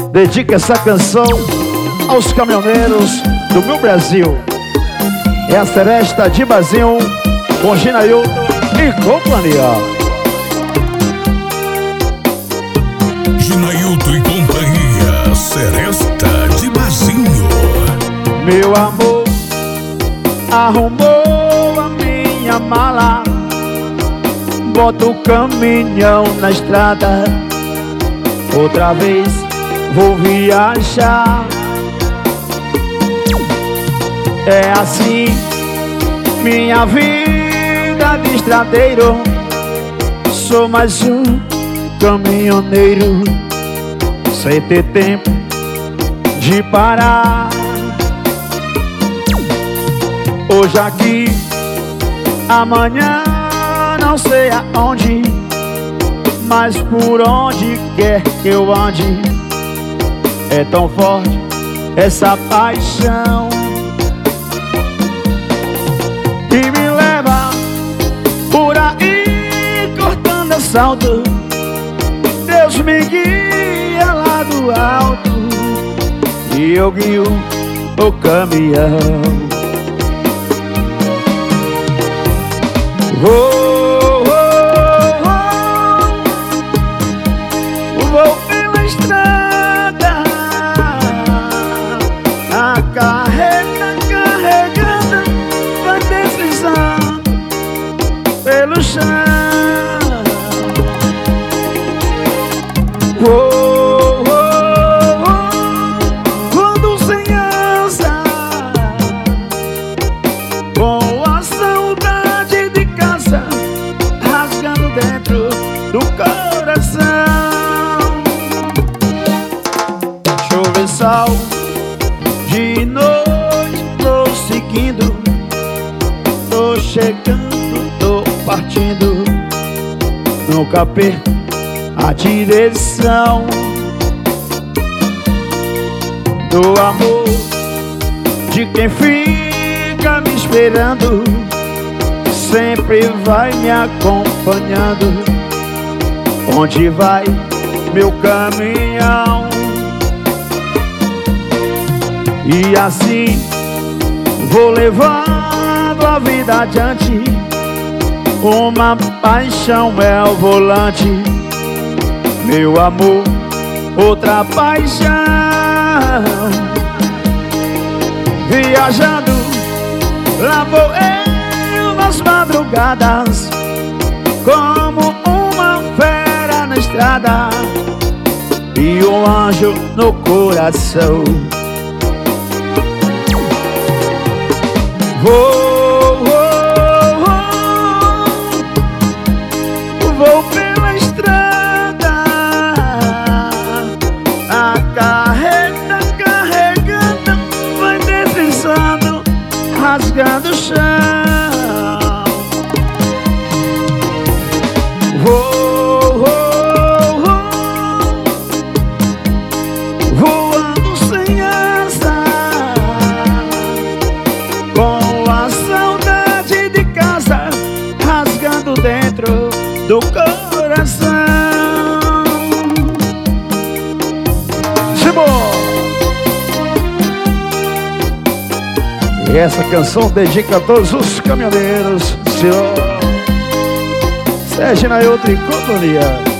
dedica essa canção aos caminhoneiros do meu Brasil. É a Seresta de Bazinho com Ginailton e companhia. Ginailton e companhia, Seresta de Bazinho. Meu amor arrumou a minha mala, bota o caminhão na estrada, outra vez vou viajar. É assim minha vida de estradeiro, sou mais um caminhoneiro, sem ter tempo de parar. Hoje aqui, amanhã não sei aonde, mas por onde quer que eu ande, é tão forte essa paixão que me leva por aí cortando assalto. Deus me guia lá do alto e eu guio o caminhão. Vou pela estrada, a carreta carregada vai deslizando pelo chão. Quando sem asa, com a saudade de casa rasgando dentro do coração. Chove sal de noite, tô seguindo, tô chegando, tô partindo, nunca perco a direção do amor de quem fica me esperando, sempre vai me acompanhando. Onde vai meu caminhão? E assim vou levando a vida adiante, uma paixão é o volante. Meu amor, outra paixão, viajando, lá vou eu nas madrugadas, como uma fera na estrada e um anjo no coração. Vou pela estrada, a carreta carregando vai deslizando, rasgando o chão. Voando sem asa, com a saudade de casa rasgando dentro do coração. Simão! E essa canção dedica a todos os caminhoneiros, senhor Ginailton e companhia.